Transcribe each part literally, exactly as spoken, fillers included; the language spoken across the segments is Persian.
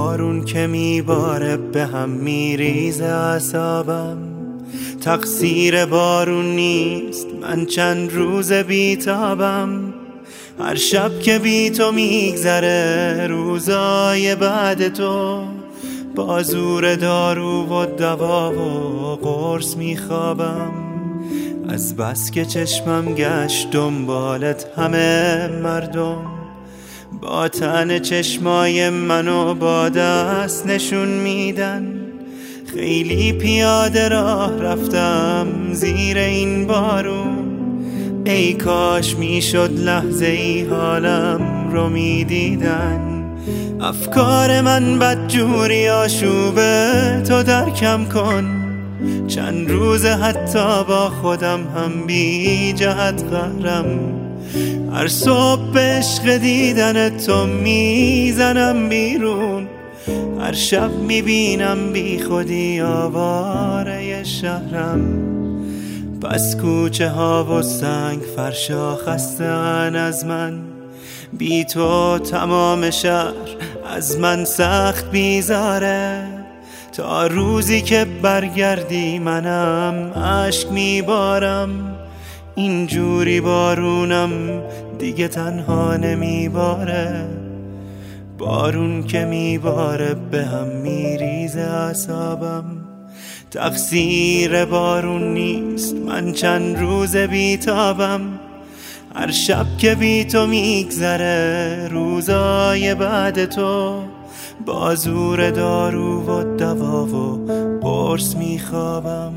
بارون که میباره به هم میریزه اعصابم. تقصیر بارون نیست، من چند روز بیتابم. هر شب که بی تو میگذره روزای بعد تو، با زور دارو و دوا و قرص میخوابم. از بس که چشمم گشت دنبالت همه مردم، با تن چشمای منو با دست نشون میدن. خیلی پیاده راه رفتم زیر این بارون، ای کاش میشد لحظه ای حالم رو میدیدن. افکار من بدجوری آشوبه تو درکم کن، چند روز حتی با خودم هم بی جهت قهرم. هر صبح به عشق دیدن تو میزنم بیرون، هر شب میبینم بی خودی آواره شهرم. پس کوچه ها و سنگ فرشا خسته‌اند از من، بی تو تمام شهر از من سخت بیزاره. تا روزی که برگردی منم اشک میبارم، اینجوری بارونم دیگه تنها نمیباره. بارون که میباره به هم میریزه اعصابم. تقصیر بارون نیست، من چند روز بیتابم. هر شب که بی تو میگذره روزای بعد تو، با زور دارو و دوا و قرص میخوابم.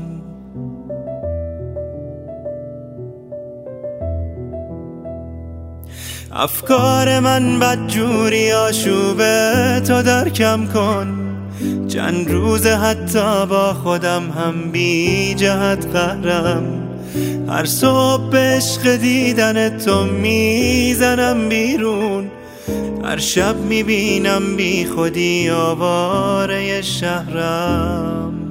افکار من بدجوری آشوبه تو درکم کن، چند روز حتی با خودم هم بی جهت قهرم. هر صبح به عشق دیدن تو میزنم بیرون، هر شب میبینم بی خودی آواره شهرم.